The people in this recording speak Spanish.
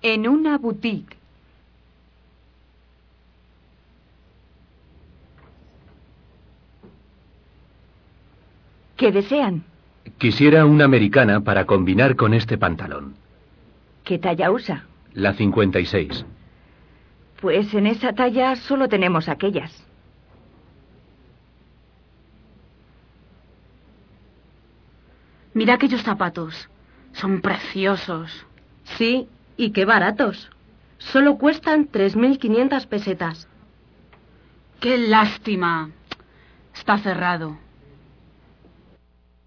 En una boutique. ¿Qué desean? Quisiera una americana para combinar con este pantalón. ¿Qué talla usa? La 56. Pues en esa talla solo tenemos aquellas. Mira aquellos zapatos. Son preciosos. Sí, y qué baratos. Solo cuestan 3.500 pesetas. ¡Qué lástima! Está cerrado.